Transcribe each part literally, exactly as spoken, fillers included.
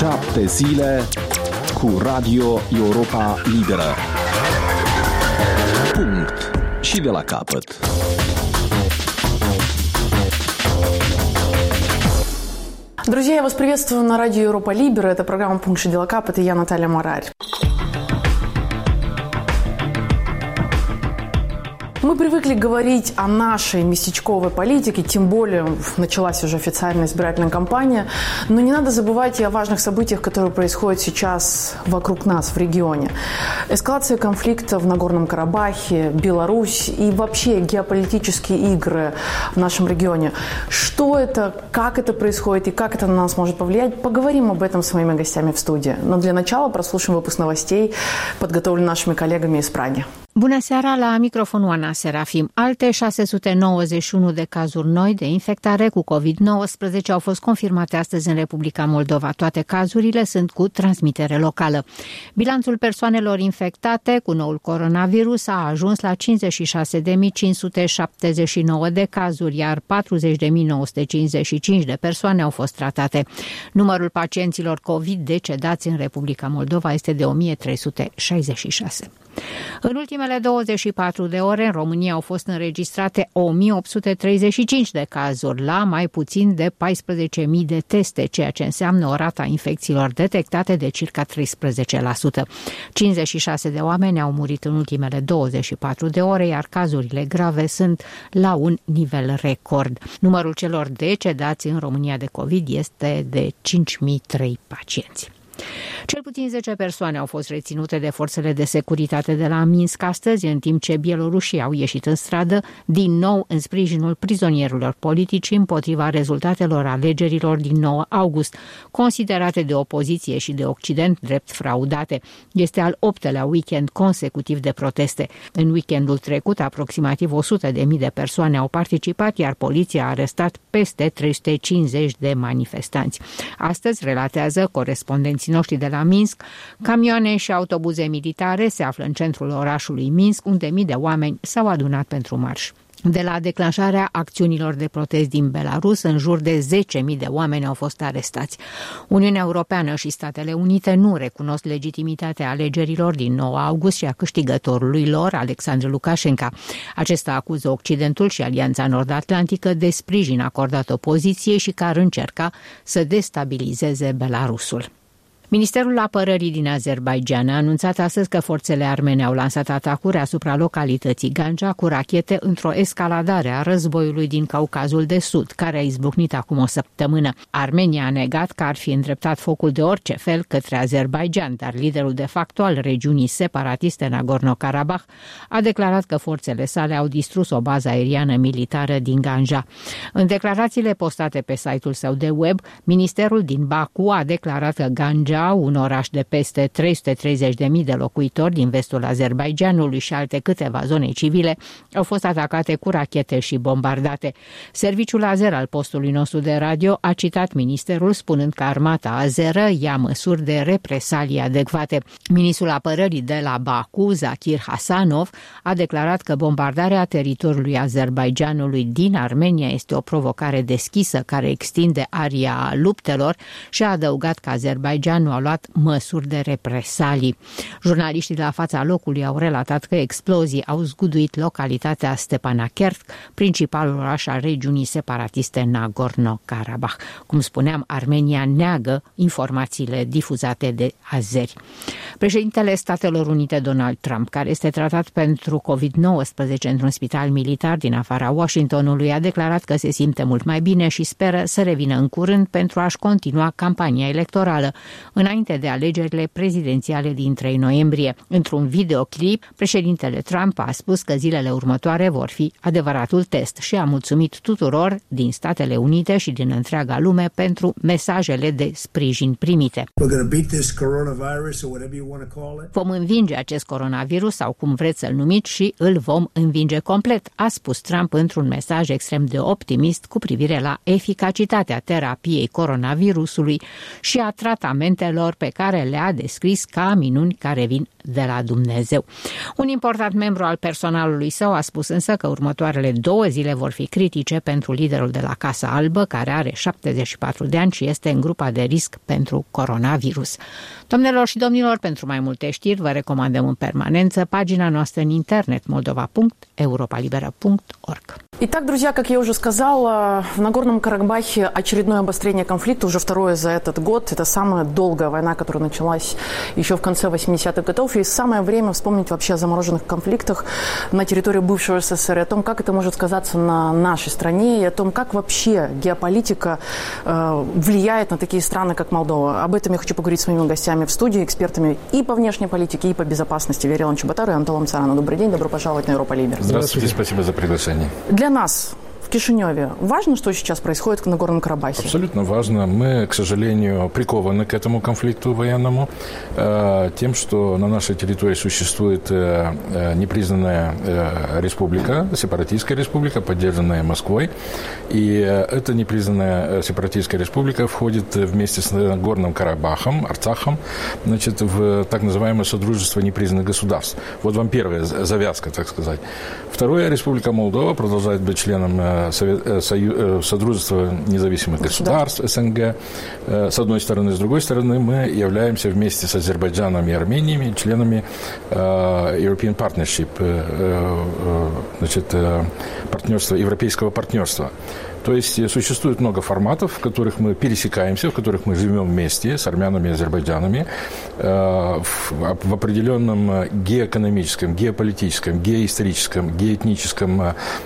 Șapte zile cu Radio Europa Liberă. Punct. Și de la capăt. Друзья, я вас приветствую на радио Европа Либера. Это программа «Пункт и дела капот», и я Наталья Марарь. Мы привыкли говорить о нашей местечковой политике, тем более началась уже официальная избирательная кампания, но не надо забывать и о важных событиях, которые происходят сейчас вокруг нас в регионе. Эскалация конфликта в Нагорном Карабахе, Беларусь и вообще геополитические игры в нашем регионе. Что это, как это происходит и как это на нас может повлиять, поговорим об этом с моими гостями в студии. Но для начала прослушаем выпуск новостей, подготовленный нашими коллегами из Праги. Bună seara, la microfonul Ana Serafim. Alte șase sute nouăzeci și unu de cazuri noi de infectare cu covid nouăsprezece au fost confirmate astăzi în Republica Moldova. Toate cazurile sunt cu transmitere locală. Bilanțul persoanelor infectate cu noul coronavirus a ajuns la cincizeci și șase de mii cinci sute șaptezeci și nouă de cazuri, iar patruzeci de mii nouă sute cincizeci și cinci de persoane au fost tratate. Numărul pacienților COVID decedați în Republica Moldova este de o mie trei sute șaizeci și șase. În ultimele douăzeci și patru de ore, în România au fost înregistrate o mie opt sute treizeci și cinci de cazuri, la mai puțin de paisprezece mii de teste, ceea ce înseamnă o rată a infecțiilor detectate de circa treisprezece la sută. cincizeci și șase de oameni au murit în ultimele douăzeci și patru de ore, iar cazurile grave sunt la un nivel record. Numărul celor decedați în România de COVID este de cinci mii trei pacienți. Cel puțin zece persoane au fost reținute de forțele de securitate de la Minsk astăzi, în timp ce bielorușii au ieșit în stradă din nou în sprijinul prizonierilor politici împotriva rezultatelor alegerilor din nouă august, considerate de opoziție și de Occident drept fraudate. Este al optelea weekend consecutiv de proteste. În weekendul trecut, aproximativ o sută de mii de persoane au participat, iar poliția a arestat peste trei sute cincizeci de manifestanți. Astăzi, relatează corespondenții noștri de la Minsk, camioane și autobuze militare se află în centrul orașului Minsk, unde mii de oameni s-au adunat pentru marș. De la declanșarea acțiunilor de protest din Belarus, în jur de zece mii de oameni au fost arestați. Uniunea Europeană și Statele Unite nu recunosc legitimitatea alegerilor din nouă august și a câștigătorului lor, Alexandru Lukashenko. Acesta acuză Occidentul și Alianța Nord-Atlantică de sprijin acordat opoziției și că ar încerca să destabilizeze Belarusul. Ministerul Apărării din Azerbaidjan a anunțat astăzi că forțele armene au lansat atacuri asupra localității Ganja cu rachete într-o escaladare a războiului din Caucazul de Sud, care a izbucnit acum o săptămână. Armenia a negat că ar fi îndreptat focul de orice fel către Azerbaidjan, dar liderul de facto al regiunii separatiste Nagorno-Karabakh a declarat că forțele sale au distrus o bază aeriană militară din Ganja. În declarațiile postate pe site-ul său de web, ministerul din Baku a declarat că Ganja, un oraș de peste trei sute treizeci de mii de locuitori din vestul Azerbaidjanului și alte câteva zone civile, au fost atacate cu rachete și bombardate. Serviciul azer al postului nostru de radio a citat ministerul spunând că armata azeră ia măsuri de represalii adecvate. Ministrul apărării de la Baku, Zakir Hasanov, a declarat că bombardarea teritoriului Azerbaidjanului din Armenia este o provocare deschisă care extinde aria luptelor și a adăugat că Azerbaidjan nu a luat măsuri de represalii. Jurnaliștii de la fața locului au relatat că explozii au zguduit localitatea Stepanakert, principalul oraș al regiunii separatiste Nagorno-Karabakh. Cum spuneam, Armenia neagă informațiile difuzate de azeri. Președintele Statelor Unite Donald Trump, care este tratat pentru covid nouăsprezece într-un spital militar din afara Washingtonului, a declarat că se simte mult mai bine și speră să revină în curând pentru a-și continua campania electorală înainte de alegerile prezidențiale din trei noiembrie. Într-un videoclip, președintele Trump a spus că zilele următoare vor fi adevăratul test și a mulțumit tuturor din Statele Unite și din întreaga lume pentru mesajele de sprijin primite. Vom învinge acest coronavirus sau cum vreți să-l numiți și îl vom învinge complet, a spus Trump într-un mesaj extrem de optimist cu privire la eficacitatea terapiei coronavirusului și a tratamentelor minunitelor pe care le-a descris ca minuni care vin de la Dumnezeu. Un important membru al personalului său a spus însă că următoarele două zile vor fi critice pentru liderul de la Casa Albă, care are șaptezeci și patru de ani și este în grupa de risc pentru coronavirus. Domnilor și domnilor, pentru mai multe știri vă recomandăm în permanență pagina noastră în internet moldova punct europa liberă punct org. Итак, друзья, как я уже сказала, в Нагорном Карабахе очередное обострение конфликта, уже второе за этот год. Это самая долгая война, которая началась еще в конце восьмидесятых годов. И самое время вспомнить вообще о замороженных конфликтах на территории бывшего СССР, и о том, как это может сказаться на нашей стране, и о том, как вообще геополитика э, влияет на такие страны, как Молдова. Об этом я хочу поговорить с моими гостями в студии, экспертами и по внешней политике, и по безопасности. Вере Ланчабатару и Антолом Царану. Добрый день, добро пожаловать на Европа Либер. Здравствуйте, спасибо за приглашение. Для нас в Кишиневе важно, что сейчас происходит в Нагорном Карабахе? Абсолютно важно. Мы, к сожалению, прикованы к этому конфликту военному э, тем, что на нашей территории существует э, непризнанная э, республика, сепаратистская республика, поддержанная Москвой. И э, эта непризнанная сепаратистская республика входит вместе с Нагорным Карабахом, Арцахом, значит, в так называемое Содружество непризнанных государств. Вот вам первая завязка, так сказать. Второе, Республика Молдова продолжает быть членом Содружества независимых государств СНГ, с одной стороны. С другой стороны, мы являемся вместе с Азербайджаном и Арменией членами European Partnership, значит, партнерства, европейского партнерства. То есть существует много форматов, в которых мы пересекаемся, в которых мы живем вместе с армянами и азербайджанами э, в, в определенном геоэкономическом, геополитическом, геоисторическом, геоэтническом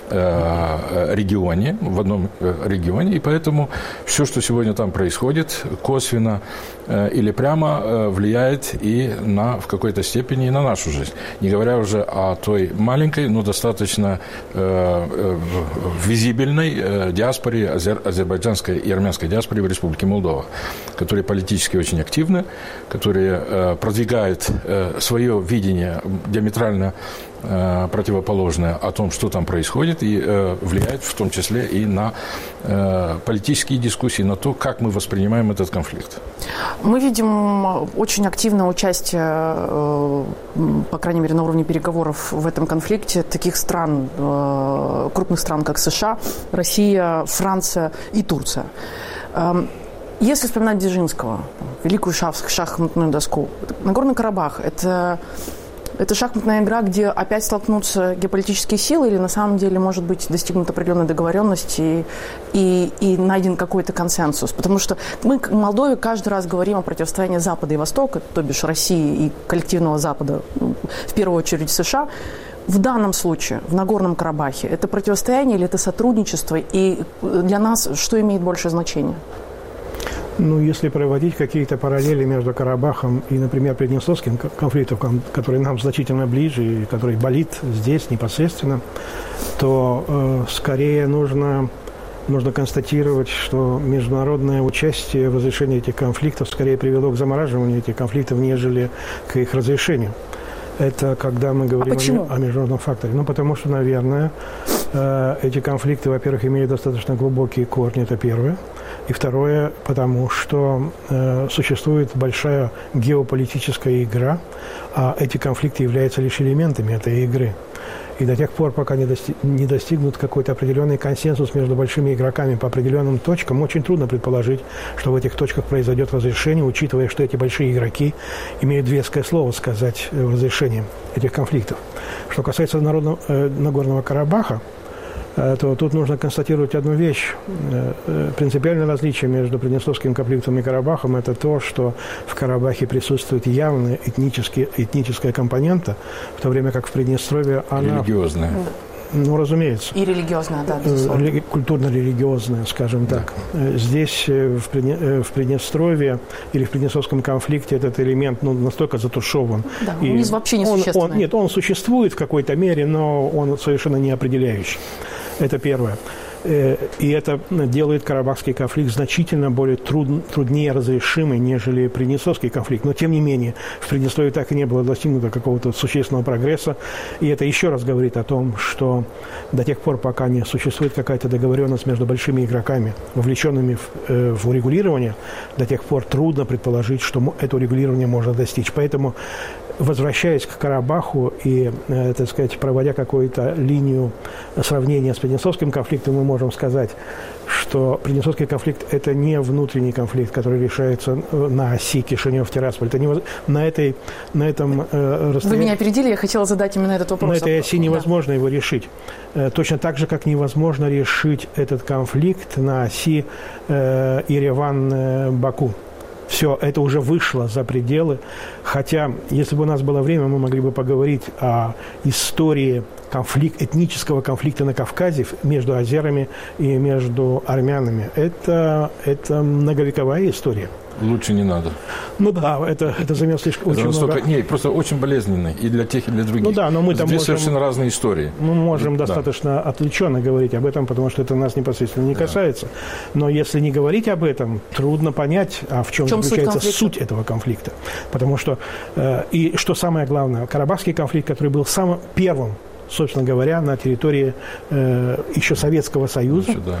э, регионе, в одном регионе. И поэтому все, что сегодня там происходит, косвенно э, или прямо э, влияет и на, в какой-то степени и на нашу жизнь. Не говоря уже о той маленькой, но достаточно э, э, визибельной э, диаспоре, азер, азербайджанской и армянской диаспоре в Республике Молдова, которые политически очень активны, которые э, продвигают э, свое видение диаметрально э, противоположное о том, что там происходит, и э, влияет в том числе и на э, политические дискуссии, на то, как мы воспринимаем этот конфликт. Мы видим очень активное участие, э, по крайней мере, на уровне переговоров в этом конфликте таких стран, э, крупных стран, как США, Россия, Франция и Турция. Если вспоминать Дзержинского, великую шахматную доску, Нагорный Карабах – это, это шахматная игра, где опять столкнутся геополитические силы, или на самом деле может быть достигнута определенная договоренность и, и, и найден какой-то консенсус? Потому что мы в Молдове каждый раз говорим о противостоянии Запада и Востока, то бишь России и коллективного Запада, в первую очередь США. В данном случае, в Нагорном Карабахе, это противостояние или это сотрудничество? И для нас что имеет большее значение? Ну, если проводить какие-то параллели между Карабахом и, например, Приднестровским конфликтом, который нам значительно ближе и который болит здесь непосредственно, то э, скорее нужно, нужно констатировать, что международное участие в разрешении этих конфликтов скорее привело к замораживанию этих конфликтов, нежели к их разрешению. Это когда мы говорим а о, о международном факторе. Ну, потому что, наверное, э, эти конфликты, во-первых, имеют достаточно глубокие корни, это первое. И второе, потому что э, существует большая геополитическая игра, а эти конфликты являются лишь элементами этой игры. И до тех пор, пока не, достиг, не достигнут какой-то определенный консенсус между большими игроками по определенным точкам, очень трудно предположить, что в этих точках произойдет разрешение, учитывая, что эти большие игроки имеют веское слово сказать в разрешении этих конфликтов. Что касается народного, э, Нагорного Карабаха, э, то тут нужно констатировать одну вещь. Э, э, принципиальное различие между Приднестровским конфликтом и Карабахом – это то, что в Карабахе присутствует явная этническая компонента, в то время как в Приднестровье она… Религиозная. Ну, разумеется. И религиозная, да, безусловно. Культурно-религиозная, скажем так. Да. Здесь, в Приднестровье или в Приднестровском конфликте этот элемент ну, настолько затушеван. Да, и он вообще не существенный. Он, нет, он существует в какой-то мере, но он совершенно не определяющий. Это первое. И это делает карабахский конфликт значительно более труд, труднее разрешимый, нежели приднестровский конфликт. Но, тем не менее, в Приднестровье так и не было достигнуто какого-то существенного прогресса. И это еще раз говорит о том, что до тех пор, пока не существует какая-то договоренность между большими игроками, вовлеченными в, в урегулирование, до тех пор трудно предположить, что это урегулирование можно достичь. Поэтому, возвращаясь к Карабаху и, э, так сказать, проводя какую-то линию сравнения с Приднестровским конфликтом, мы можем сказать, что Приднестровский конфликт – это не внутренний конфликт, который решается на оси Кишинев-Тирасполь. Это не, на, этой, на этом э, расстоянии… Вы меня опередили, я хотела задать именно этот вопрос. На этой оси невозможно да. его решить. Э, точно так же, как невозможно решить этот конфликт на оси э, Ереван-Баку. Все, это уже вышло за пределы. Хотя, если бы у нас было время, мы могли бы поговорить о истории конфликт, этнического конфликта на Кавказе между азерами и между армянами. Это, это многовековая история. Лучше не надо. Ну да, это, это займет слишком это очень настолько, много. Нет, просто очень болезненный и для тех, и для других. Ну да, но мы там Здесь можем, совершенно разные истории. Мы можем да. достаточно отвлеченно говорить об этом, потому что это нас непосредственно не касается. Да. Но если не говорить об этом, трудно понять, а в чем, в чем заключается суть, суть этого конфликта. Потому что, э, и что самое главное, Карабахский конфликт, который был самым первым, собственно говоря, на территории э, еще Советского Союза. Еще, да.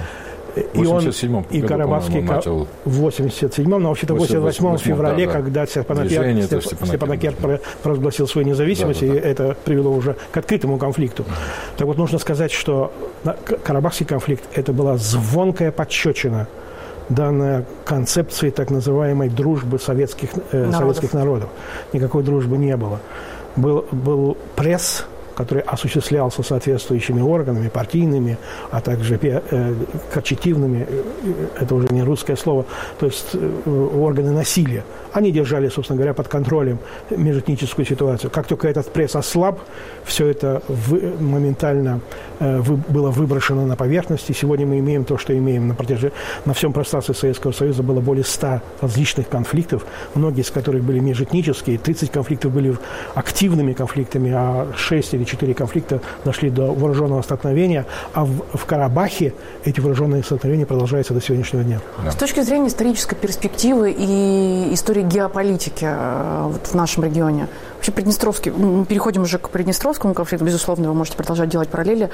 И он, и Карабахский начал... в восемьдесят седьмом, но вообще-то в восемьдесят восьмом феврале, да, да. когда Степанакерт, Степ... Степанакерт да. провозгласил свою независимость, да, да, да. и это привело уже к открытому конфликту. Да. Так вот, нужно сказать, что Карабахский конфликт – это была звонкая пощечина, данная концепции так называемой дружбы советских, э, советских народов. Никакой дружбы не было. Был, был пресс, который осуществлялся соответствующими органами, партийными, а также э, корчетивными, это уже не русское слово, то есть э, органы насилия. Они держали, собственно говоря, под контролем межэтническую ситуацию. Как только этот пресс ослаб, все это вы, моментально э, вы, было выброшено на поверхность, и сегодня мы имеем то, что имеем. На, протяжении, на всем пространстве Советского Союза было более ста различных конфликтов, многие из которых были межэтнические, тридцать конфликтов были активными конфликтами, а шесть или четыре конфликта дошли до вооруженного столкновения, а в, в Карабахе эти вооруженные столкновения продолжаются до сегодняшнего дня. Да. С точки зрения исторической перспективы и истории геополитики вот в нашем регионе, вообще Приднестровский, мы переходим уже к Приднестровскому конфликту, безусловно, вы можете продолжать делать параллели.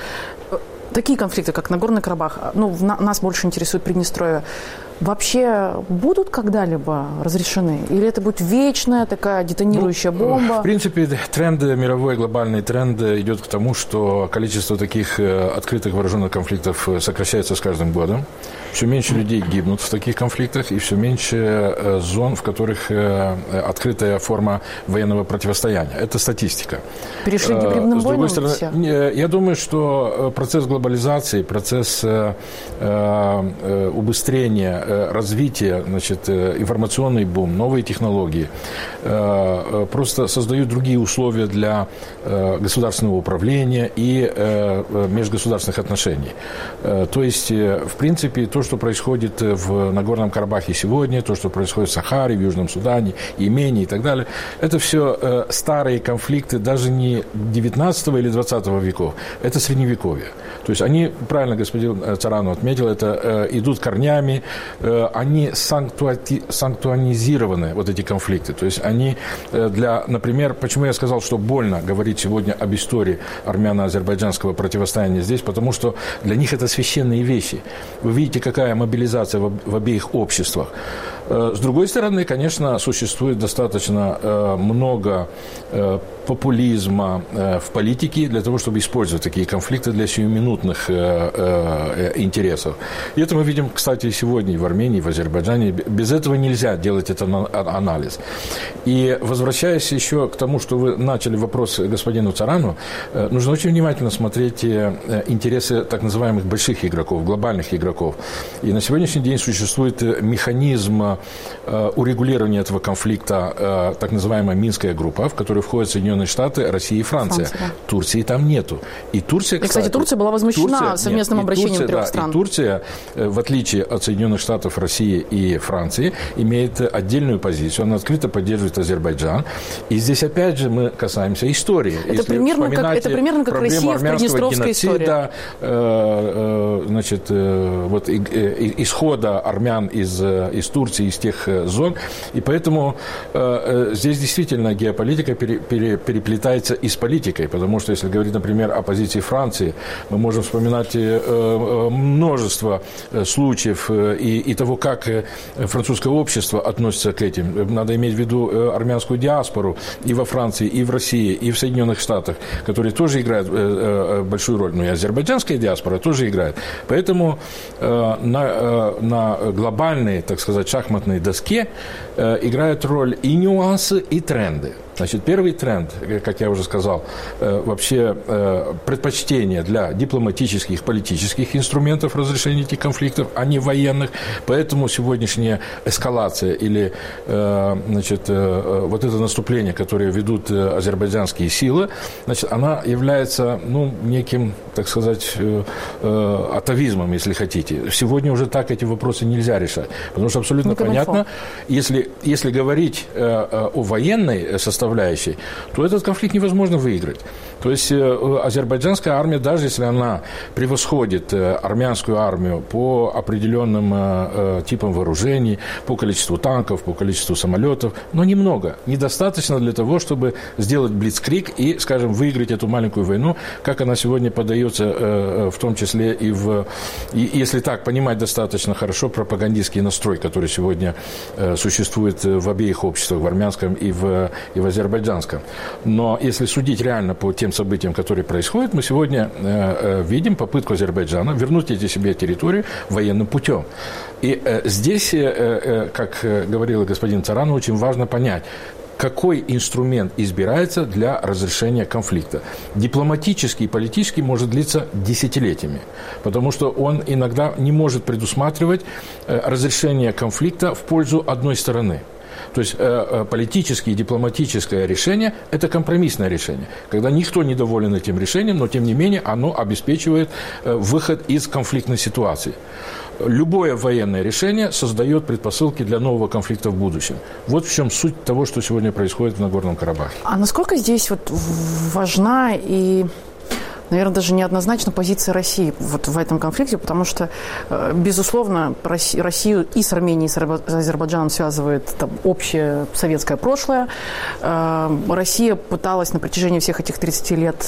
Такие конфликты, как Нагорный Карабах, ну, нас больше интересует Приднестровье, вообще будут когда-либо разрешены? Или это будет вечная такая детонирующая ну, бомба? В принципе, тренд, мировой глобальный тренд идет к тому, что количество таких открытых вооруженных конфликтов сокращается с каждым годом. Все меньше людей гибнут в таких конфликтах, и все меньше зон, в которых открытая форма военного противостояния. Это статистика. Перешли к гибридным войнам стороны, все? Я думаю, что процесс глобализации, процесс убыстрения развитие, значит, информационный бум, новые технологии просто создают другие условия для государственного управления и межгосударственных отношений. То есть, в принципе, то, что происходит в Нагорном Карабахе сегодня, то, что происходит в Сахаре, в Южном Судане, Йемене и так далее, это все старые конфликты даже не девятнадцатого или двадцатого веков, это средневековье. То есть они, правильно господин Царану отметил, это идут корнями, они санктуати, санктуанизированы, вот эти конфликты. То есть они для, например, почему я сказал, что больно говорить сегодня об истории армяно-азербайджанского противостояния здесь, потому что для них это священные вещи. Вы видите, какая мобилизация в, в обеих обществах. С другой стороны, конечно, существует достаточно много популизма в политике для того, чтобы использовать такие конфликты для сиюминутных интересов. И это мы видим, кстати, сегодня и в Армении, и в Азербайджане. Без этого нельзя делать этот анализ. И возвращаясь еще к тому, что вы начали вопрос господину Царану, нужно очень внимательно смотреть интересы так называемых больших игроков, глобальных игроков. И на сегодняшний день существует механизм в урегулировании этого конфликта так называемая Минская группа, в которую входят Соединенные Штаты, Россия и Франция. Франция, да. Турции там нету. И Турция, кстати, и, кстати, Турция была возмущена Турция, совместным нет, обращением Турция, трех да, стран. И Турция, в отличие от Соединенных Штатов, России и Франции, имеет отдельную позицию. Она открыто поддерживает Азербайджан. И здесь, опять же, мы касаемся истории. Это примерно как, это примерно как Россия в Приднестровской истории. Э, э, значит, э, вот, э, э, исхода армян из, из Турции, из тех зон. И поэтому э, здесь действительно геополитика пере, пере, переплетается и с политикой. Потому что, если говорить, например, о позиции Франции, мы можем вспоминать э, множество случаев э, и, и того, как французское общество относится к этим. Надо иметь в виду армянскую диаспору и во Франции, и в России, и в Соединенных Штатах, которые тоже играют э, большую роль. Но и азербайджанская диаспора тоже играет. Поэтому э, на, э, на глобальной, так сказать, шахматной доске э, играют роль и нюансы, и тренды. Значит, первый тренд, как я уже сказал, вообще предпочтение для дипломатических, политических инструментов разрешения этих конфликтов, а не военных. Поэтому сегодняшняя эскалация или значит, вот это наступление, которое ведут азербайджанские силы, значит, она является ну, неким, так сказать, атовизмом, если хотите. Сегодня уже так эти вопросы нельзя решать. Потому что абсолютно ну, понятно, если, если говорить о военной составляющей, то этот конфликт невозможно выиграть. То есть азербайджанская армия, даже если она превосходит армянскую армию по определенным типам вооружений, по количеству танков, по количеству самолетов, но немного, недостаточно для того, чтобы сделать блицкриг и, скажем, выиграть эту маленькую войну, как она сегодня подается, в том числе и в, и, если так понимать достаточно хорошо, пропагандистский настрой, который сегодня существует в обеих обществах, в армянском и в, и в азербайджанском. Но если судить реально по тем событиям, которые происходят, мы сегодня э, видим попытку Азербайджана вернуть эти себе территорию военным путем. И э, здесь, э, э, как говорил господин Царан, очень важно понять, какой инструмент избирается для разрешения конфликта. Дипломатический и политический может длиться десятилетиями, потому что он иногда не может предусматривать э, разрешение конфликта в пользу одной стороны. То есть э, политическое и дипломатическое решение – это компромиссное решение, когда никто не доволен этим решением, но тем не менее оно обеспечивает э, выход из конфликтной ситуации. Любое военное решение создает предпосылки для нового конфликта в будущем. Вот в чем суть того, что сегодня происходит в Нагорном Карабахе. А насколько здесь вот важна и... наверное, даже неоднозначна позиция России вот в этом конфликте, потому что, безусловно, Россию и с Арменией, и с Азербайджаном связывает там, общее советское прошлое. Россия пыталась на протяжении всех этих тридцати лет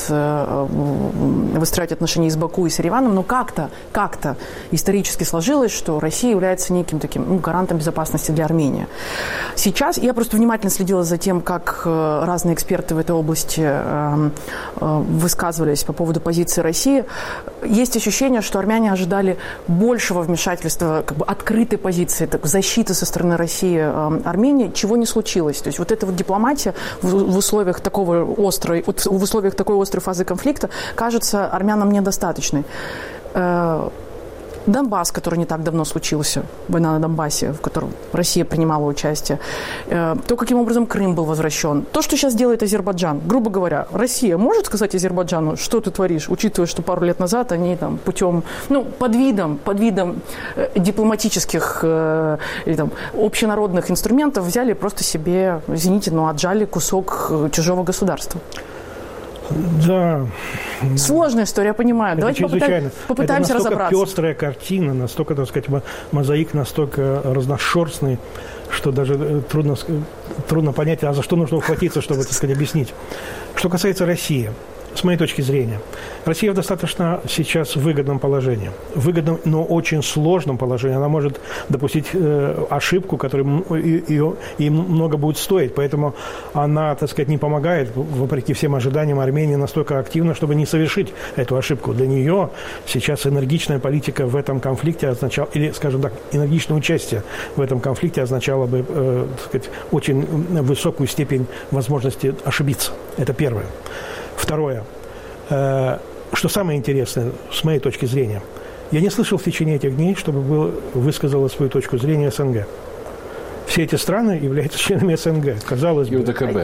выстраивать отношения и с Баку, и с Ереваном, но как-то, как-то исторически сложилось, что Россия является неким таким ну, гарантом безопасности для Армении. Сейчас я просто внимательно следила за тем, как разные эксперты в этой области высказывались по поводу поводу позиции России. Есть ощущение, что армяне ожидали большего вмешательства, как бы открытой позиции, так, защиты со стороны России э, Армении, чего не случилось. То есть вот эта вот дипломатия в, в условиях такого острой, вот в условиях такой острой фазы конфликта кажется армянам недостаточной. Э, Донбасс, который не так давно случился, война на Донбассе, в котором Россия принимала участие, то, каким образом Крым был возвращен, то, что сейчас делает Азербайджан, грубо говоря, Россия может сказать Азербайджану, что ты творишь, учитывая, что пару лет назад они там путем, ну, под видом, под видом дипломатических или там общенародных инструментов взяли просто себе, извините, но отжали кусок чужого государства? Да. Сложная история, я понимаю. Это Давайте попытаем, попытаемся это разобраться. настолько пестрая картина, настолько, так сказать, мозаик настолько разношерстный, что даже трудно, трудно понять, а за что нужно ухватиться, чтобы, так сказать, объяснить. Что касается России, с моей точки зрения, Россия в достаточно сейчас выгодном положении. Выгодном, но очень сложном положении. Она может допустить э, ошибку, которая ее много будет стоить. Поэтому она, так сказать, не помогает, вопреки всем ожиданиям Армении, настолько активно, чтобы не совершить эту ошибку. Для нее сейчас энергичная политика в этом конфликте означала, или, скажем так, энергичное участие в этом конфликте означало бы, э, так сказать, очень высокую степень возможности ошибиться. Это первое. Второе. Что самое интересное, с моей точки зрения, я не слышал в течение этих дней, чтобы был, высказала свою точку зрения СНГ. все эти страны являются членами СНГ, казалось бы. И ОДКБ.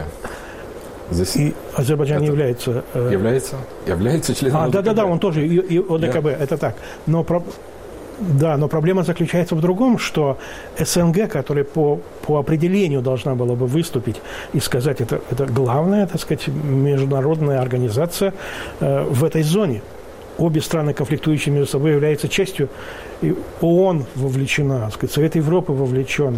И Азербайджан это является... Э... Является? Является членом а, ОДКБ. Да-да-да, он тоже и, и ОДКБ, да. Это так. Но, про... да, но проблема заключается в другом, что СНГ, которая по, по определению должна была бы выступить и сказать, это, это главная, так сказать, международная организация э, в этой зоне. Обе страны, конфликтующие между собой, являются частью. И ООН вовлечена, так сказать, Совет Европы вовлечен.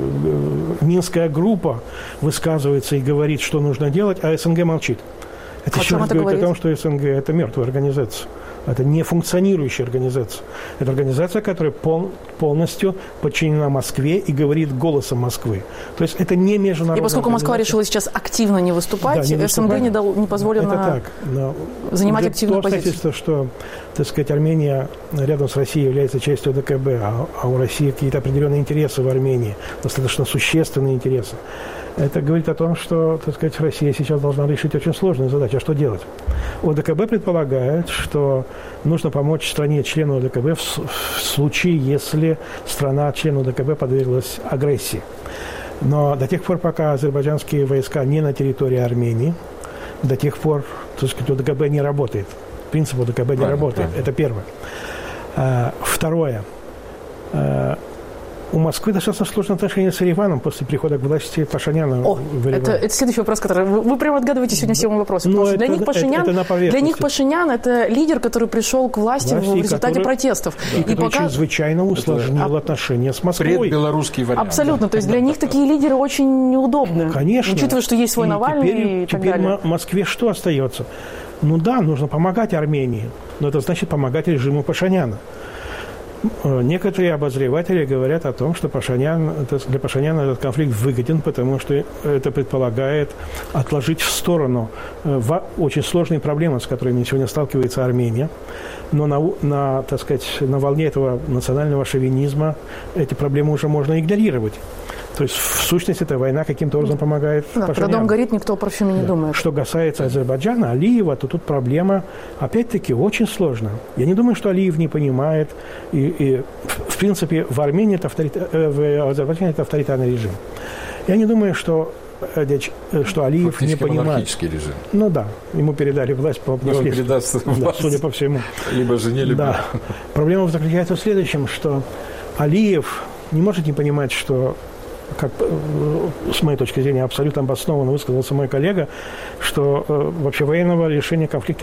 Минская группа высказывается и говорит, что нужно делать, а СНГ молчит. Это еще раз говорит о том, что СНГ – это мертвая организация. Это не функционирующая организация. Это организация, которая пол, полностью подчинена Москве и говорит голосом Москвы. То есть это не международная. И поскольку Москва решила сейчас активно не выступать, да, не СНГ не, дал, не позволено это так, но занимать активную то позицию. обстоятельство, что, так сказать, Армения рядом с Россией является частью ОДКБ, а, а у России какие-то определенные интересы в Армении, достаточно существенные интересы. Это говорит о том, что, так сказать, Россия сейчас должна решить очень сложную задачу. А что делать? ОДКБ предполагает, что нужно помочь стране-члену ОДКБ в, в случае, если страна-член ОДКБ подверглась агрессии. Но до тех пор, пока азербайджанские войска не на территории Армении, до тех пор, так сказать, ОДКБ не работает. Принцип ОДКБ правильно, не работает. Правильно. Это первое. А, второе. А, У Москвы достаточно сложные отношения с Ереваном после прихода к власти Пашиняна. О, в это, это следующий вопрос, который... Вы, вы прямо отгадываете сегодня все мои вопросы. Потому что для, них Пашинян, это, это для них Пашинян – это лидер, который пришел к власти, власти в результате который, протестов. Да, и который пока... чрезвычайно усложнил это, отношения с Москвой. Предбелорусский вариант. Абсолютно. Да. То есть для них такие лидеры очень неудобны. Конечно. Учитывая, что есть свой и Навальный теперь, и так теперь далее. Теперь Москве что остается? Ну да, нужно помогать Армении, но это значит помогать режиму Пашиняна. Некоторые обозреватели говорят о том, что Пашинян, для Пашиняна этот конфликт выгоден, потому что это предполагает отложить в сторону очень сложные проблемы, с которыми сегодня сталкивается Армения. Но на, на, так сказать, на волне этого национального шовинизма эти проблемы уже можно игнорировать. То есть, в сущности, эта война каким-то образом помогает да, Пашиняну. Когда дом горит, никто о парфюме не да. думает. Что касается Азербайджана, Алиева, то тут проблема, опять-таки, очень сложная. Я не думаю, что Алиев не понимает. И, и в принципе, в Армении это авторитар... в Азербайджане это авторитарный режим. Я не думаю, что, что Алиев фактически не понимает. монархический режим. Ну да, ему передали власть по наследству. Да, судя по всему. Либо жене, либо... Да. Проблема заключается в следующем, что Алиев не может не понимать, что, как, с моей точки зрения, абсолютно обоснованно высказался мой коллега, что э, вообще военного решения конфликта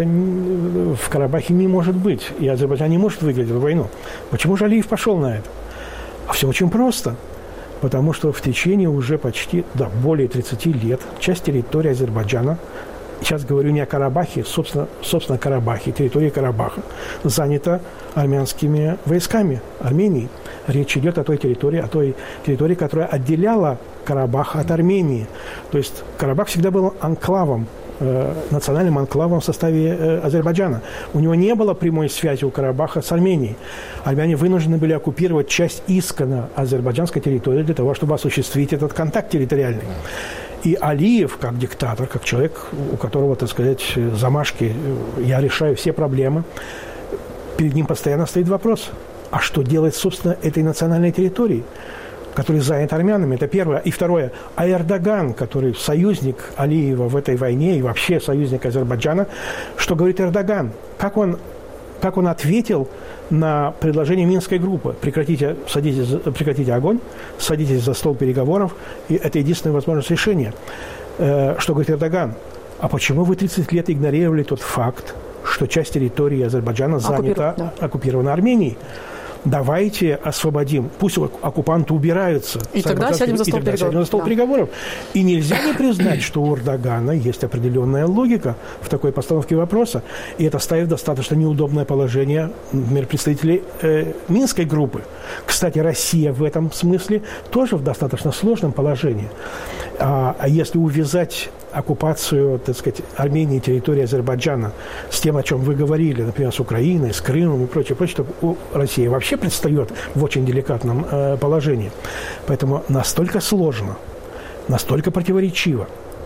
в Карабахе не может быть, и Азербайджан не может выиграть эту войну. Почему же Алиев пошел на это? А все очень просто. Потому что в течение уже почти, да, более тридцати лет часть территории Азербайджана, сейчас говорю не о Карабахе, собственно, собственно Карабахе, территория Карабаха, занята армянскими войсками Армении. Речь идет о той территории, о той территории, которая отделяла Карабах от Армении. То есть Карабах всегда был анклавом, э, национальным анклавом в составе э, Азербайджана. У него не было прямой связи у Карабаха с Арменией. Армяне вынуждены были оккупировать часть исконно азербайджанской территории для того, чтобы осуществить этот контакт территориальный. И Алиев, как диктатор, как человек, у которого, так сказать, замашки, я решаю все проблемы, перед ним постоянно стоит вопрос, а что делать, собственно, этой национальной территории, которая занята армянами? Это первое. И второе. А Эрдоган, который союзник Алиева в этой войне и вообще союзник Азербайджана, что говорит Эрдоган? Как он, как он ответил на предложение Минской группы? Прекратите, садитесь, прекратите огонь, садитесь за стол переговоров, и это единственная возможность решения. Э, что говорит Эрдоган? А почему вы тридцать лет игнорировали тот факт, что часть территории Азербайджана занята, да. оккупирована Арменией? Давайте освободим. Пусть оккупанты убираются. И тогда сядем за стол, тогда сядем за стол да. переговоров. И нельзя не признать, что у Эрдогана есть определенная логика в такой постановке вопроса. И это ставит в достаточно неудобное положение, например, представителей э, Минской группы. Кстати, Россия в этом смысле тоже в достаточно сложном положении. А, а если увязать оккупацию, так сказать, Армении, территории Азербайджана с тем, о чем вы говорили, например, с Украиной, с Крымом и прочее, прочее, то Россия вообще предстает в очень деликатном э, положении. Поэтому настолько сложно, настолько противоречиво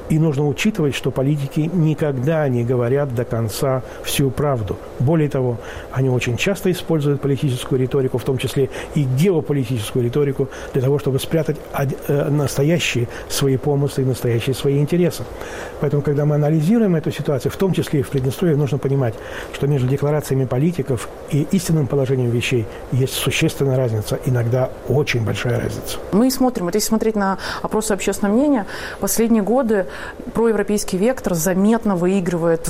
И нужно учитывать, что политики никогда не говорят до конца всю правду. Более того, они очень часто используют политическую риторику, в том числе и геополитическую риторику, для того, чтобы спрятать настоящие свои помыслы и настоящие свои интересы. Поэтому, когда мы анализируем эту ситуацию, в том числе и в Приднестровье, нужно понимать, что между декларациями политиков и истинным положением вещей есть существенная разница, иногда очень большая разница. Мы смотрим, вот если смотреть на опросы общественного мнения, последние годы проевропейский вектор заметно выигрывает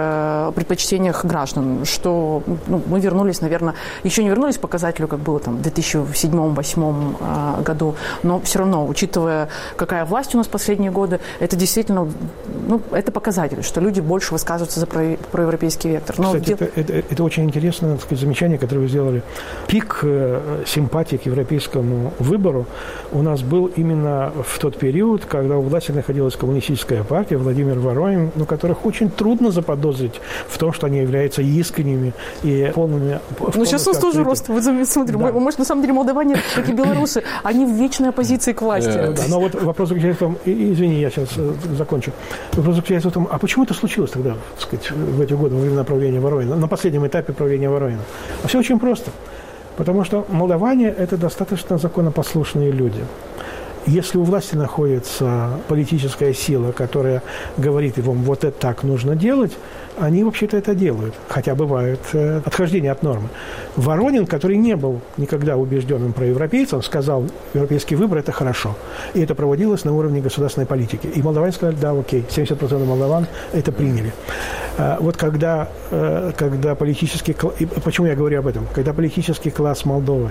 в предпочтениях граждан, что ну, мы вернулись, наверное, еще не вернулись к показателю, как было там в две тысячи седьмом-две тысячи восьмом э, году, но все равно, учитывая, какая власть у нас последние годы, это действительно, ну, это показатель, что люди больше высказываются за про, проевропейский вектор. Но Кстати, дел... это, это, это очень интересное, так сказать, замечание, которое вы сделали. Пик э, симпатии к европейскому выбору у нас был именно в тот период, когда у власти находилась коммунистическая партия, Владимир Воронин, ну, которых очень трудно заподозрить в том, что они являются искренними и полными... Ну, сейчас у нас тоже рост. Вот смотрим, да. Может, на самом деле, молдаване, как и белорусы, они в вечной оппозиции к власти. Да, но вот вопрос заключается в том, извини, я сейчас закончу. Вопрос заключается в том, а почему это случилось тогда, так сказать, в эти годы, во время правления Воронина, на последнем этапе правления Воронина? А все очень просто. Потому что молдаване – это достаточно законопослушные люди. Если у власти находится политическая сила, которая говорит им, вот это так нужно делать, они вообще-то это делают. Хотя бывают э, отхождения от нормы. Воронин, который не был никогда убежденным проевропейцем, сказал, европейский выбор – это хорошо. И это проводилось на уровне государственной политики. И молдаване сказали, да, окей, семьдесят процентов молдаван это приняли. А вот когда, э, когда политический класс… Почему я говорю об этом? Когда политический класс Молдовы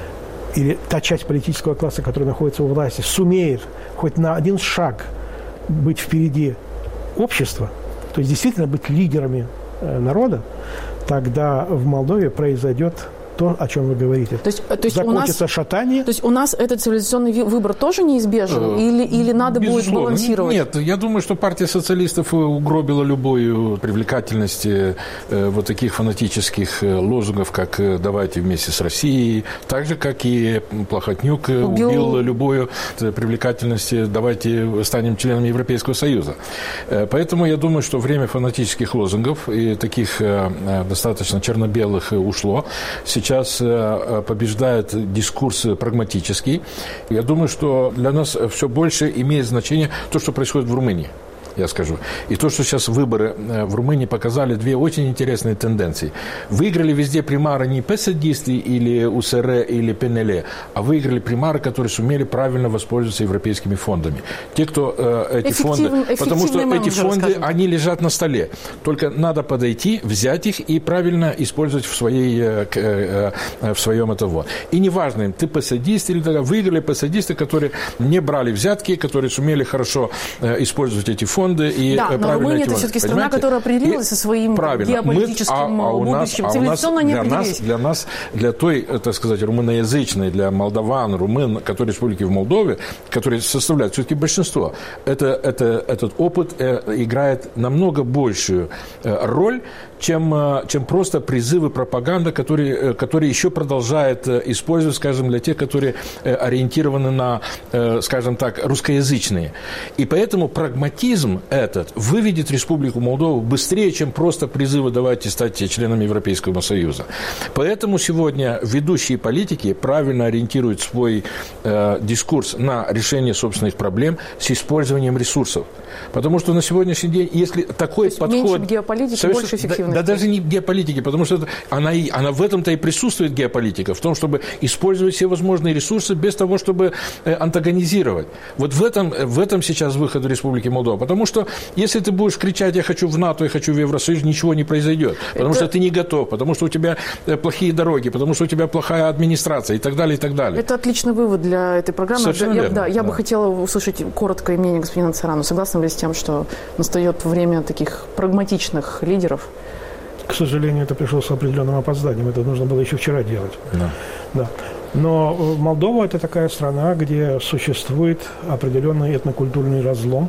или та часть политического класса, которая находится у власти, сумеет хоть на один шаг быть впереди общества, то есть действительно быть лидерами народа, тогда в Молдове произойдет то, о чем вы говорите. То есть, то есть закончится у нас, шатание. То есть у нас этот цивилизационный выбор тоже неизбежен? Э, или, или надо безусловно. будет балансировать? Нет, я думаю, что партия социалистов угробила любую привлекательность э, вот таких фанатических лозунгов, как «давайте вместе с Россией», так же, как и Плохотнюк убил, убил любую привлекательность «давайте станем членами Европейского Союза». Поэтому я думаю, что время фанатических лозунгов и таких достаточно черно-белых ушло. Сейчас побеждает дискурс прагматический. Я думаю, что для нас все больше имеет значение то, что происходит в Румынии. Я скажу. И то, что сейчас выборы в Румынии показали две очень интересные тенденции. Выиграли везде примары не пэсэдисты или УСР или ПНЛ, а выиграли примары, которые сумели правильно воспользоваться европейскими фондами. Те, кто э, эти Эффектив, фонды... Потому что эти фонды, скажем. они лежат на столе. Только надо подойти, взять их и правильно использовать в, своей, э, э, в своем этого. И неважно им, ты пэсэдист или тогда выиграли пэсэдисты, которые не брали взятки, которые сумели хорошо э, использовать эти фонды. И да, но Румыния – это все-таки страна, которая определилась со своим правильно. геополитическим Мы, а, а будущим. Нас, Цивилизационно а не определились. Для нас, для той, так сказать, румыноязычной, для молдаван, румын, которые республики в Молдове, которые составляют все-таки большинство, это, это, этот опыт э, играет намного большую э, роль, чем, чем просто призывы пропаганды, которые, которые еще продолжает использовать, скажем, для тех, которые ориентированы на, скажем так, русскоязычные. И поэтому прагматизм этот выведет Республику Молдову быстрее, чем просто призывы «давайте стать членами Европейского Союза». Поэтому сегодня ведущие политики правильно ориентируют свой э, дискурс на решение собственных проблем с использованием ресурсов. Потому что на сегодняшний день, если такой подход... Меньше геополитики, соверш... больше эффективности. Да, да даже не геополитики, потому что это, она, и, она в этом-то и присутствует, геополитика, в том, чтобы использовать все возможные ресурсы без того, чтобы э, антагонизировать. Вот в этом, в этом сейчас выход Республики Молдова. Потому что если ты будешь кричать «я хочу в НАТО, я хочу в Евросоюз», ничего не произойдет. Потому это... что ты не готов, потому что у тебя плохие дороги, потому что у тебя плохая администрация и так далее, и так далее. Это отличный вывод для этой программы. Совершенно я, верно, да, я да. бы хотела услышать короткое мнение господина Царану. Согласны ли с тем, что настает время таких прагматичных лидеров? К сожалению, это пришло с определенным опозданием. Это нужно было еще вчера делать. Да. Да. Но Молдова – это такая страна, где существует определенный этнокультурный разлом.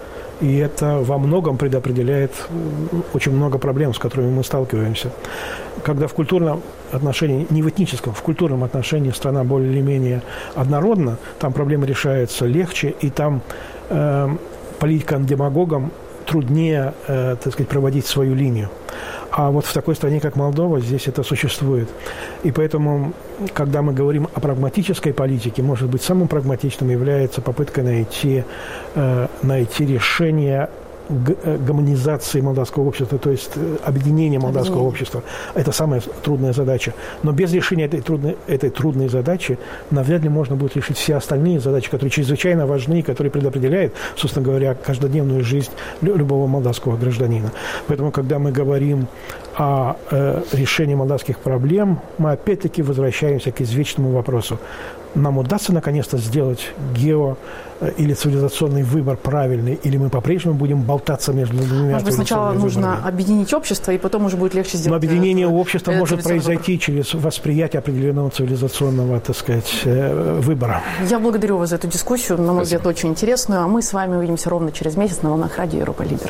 И это во многом предопределяет очень много проблем, с которыми мы сталкиваемся. Когда в культурном отношении, не в этническом, в культурном отношении страна более или менее однородна, там проблемы решаются легче, и там э, политикам-демагогам труднее, э, так сказать, проводить свою линию. А вот в такой стране, как Молдова, здесь это существует. И поэтому, когда мы говорим о прагматической политике, может быть, самым прагматичным является попытка найти, э, найти решение гомонизации молдавского общества, то есть объединения молдавского Объединение. общества. Это самая трудная задача. Но без решения этой трудной, этой трудной задачи навряд ли можно будет решить все остальные задачи, которые чрезвычайно важны, которые предопределяют, собственно говоря, каждодневную жизнь любого молдавского гражданина. Поэтому, когда мы говорим о э, решении молдавских проблем, мы опять-таки возвращаемся к извечному вопросу. Нам удастся наконец-то сделать гео- или цивилизационный выбор правильный, или мы по-прежнему будем болтаться между двумя. Может быть, сначала нужно выборами. объединить общество, и потом уже будет легче сделать. Но объединение общества может произойти выбор. через восприятие определенного цивилизационного, так сказать, выбора. Я благодарю вас за эту дискуссию, на мой взгляд, очень интересную. А мы с вами увидимся ровно через месяц на волнах радио Европа Либера.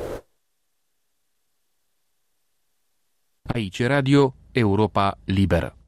Aici Radio Europa Liberă.